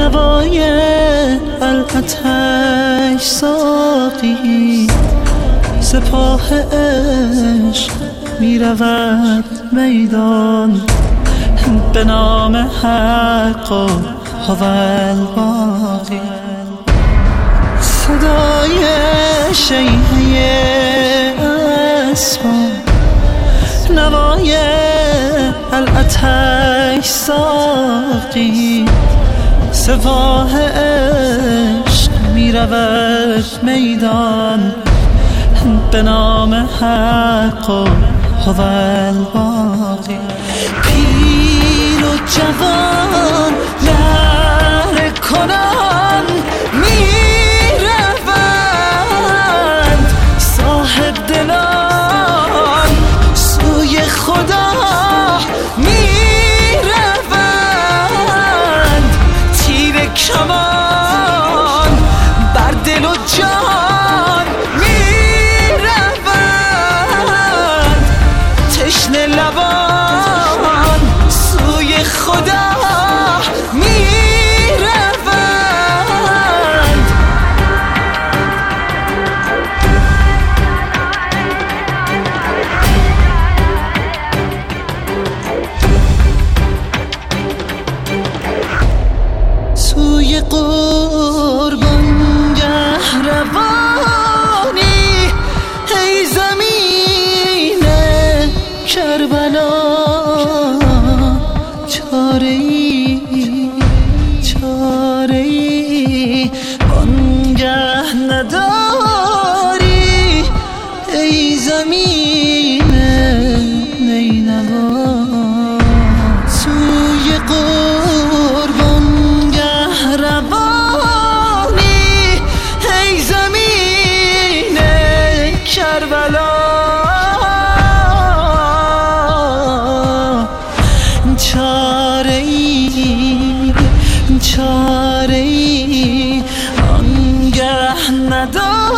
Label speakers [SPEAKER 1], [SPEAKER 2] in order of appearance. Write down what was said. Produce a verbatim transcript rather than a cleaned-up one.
[SPEAKER 1] نوای العتش ساقی سپاه عشق می رود میدان به نام حق و هوالباقی. صدای شیهه اسبان نوای العتش ساقی سپاه عشق می رود میدان به نام حق و هوالباقی. پیر و جوان نعره کنان می روند صاحب دلان سوی خدا می روند تیر کمان بر دل و جان می روند تشنه لبان سوی خدا می روند. سوی قربانگه روانی ای زمین کربلا چاره‌ای چاره‌ای بانگه نداری ای زمین نینوا. سوی قربانگه روانی ای زمین کربلا چاره‌ای چاره‌ای آنگه نداری